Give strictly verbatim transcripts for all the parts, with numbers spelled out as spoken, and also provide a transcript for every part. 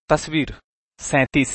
तस्वीर सैतीस,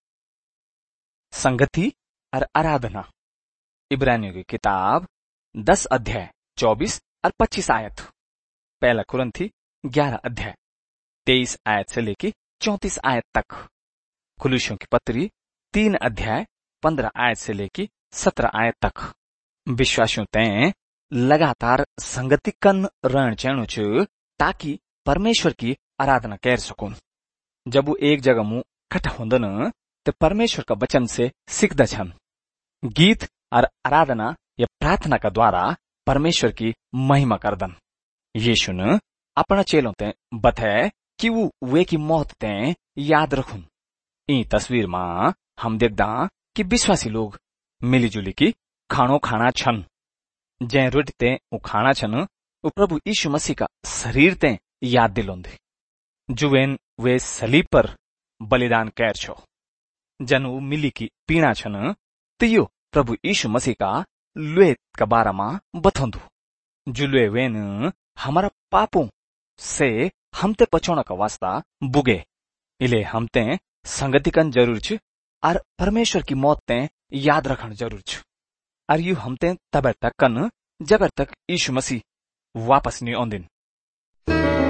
संगति और आराधना। इब्रानियों की किताब दस अध्याय चौबीस और पच्चीस आयत। पहला कुरिन्थी ग्यारह अध्याय तेईस आयत से लेकर चौंतीस आयत तक। कुलुसियों की पत्री तीन अध्याय पंद्रह आयत से लेकर सत्रह आयत तक। विश्वासियों तय लगातार संगति कन रहण चैणु च ताकि परमेश्वर की आराधना कर सकूं। जब वो एक जगह मुंह इकट्ठा होंदन तो परमेश्वर का वचन से सीखदा छन। गीत और आराधना या प्रार्थना का द्वारा परमेश्वर की महिमा करदन। यीशु ने अपना चेलों ते बताए कि वो वे की मौत ते याद रखुन। ई तस्वीर में हम देखदा कि विश्वासी लोग मिलीजुली की खानो खाना छन। जै रोटी ते उ खाना छन वो प्रभु यीशु मसीह का शरीर ते याद दिलोंदे जुवेन वे सलीब पर बलिदान कैर छो। जन वो मिली की पीणा छन तो यो प्रभु यीशु मसीह का लुए का बारा में बथोंदु। जुलुए वेन हमारा पापों से हमते बचाने का वास्ता बुगे। इले हमते संगति कन जरूर छ और परमेश्वर की मौत ते याद रखन जरूर छ। और यू हमते तब तक कन जब तक यीशु मसीह वापस नहीं आउंदिन।